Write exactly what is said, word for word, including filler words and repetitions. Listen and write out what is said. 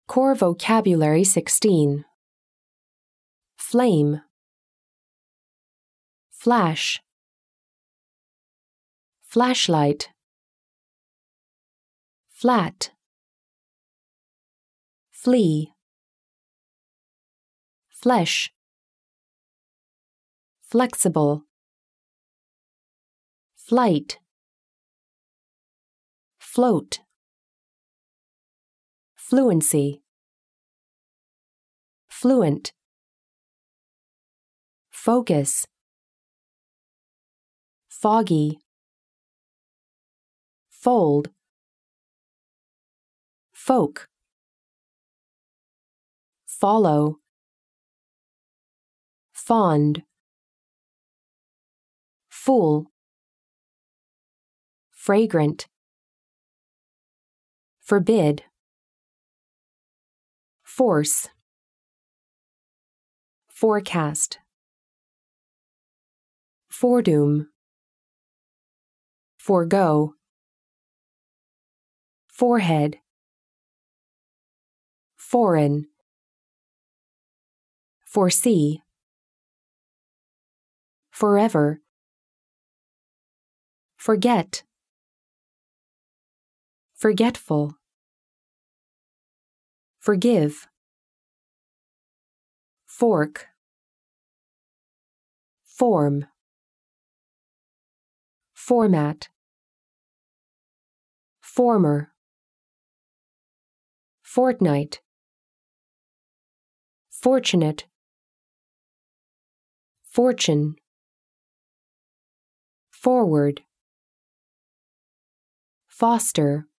Core Vocabulary sixteen. Flame, flash, flashlight, flat, flee, flesh, flexible, flight, float, fluency, fluent, focus, foggy, fold, folk, follow, fond, fool, fragrant, forbid, force, forecast, foredoom, forego, forehead, foreign, foresee, forever, forget, forgetful, forgive, fork, form, format, former, fortnight, fortunate, fortune, forward, foster,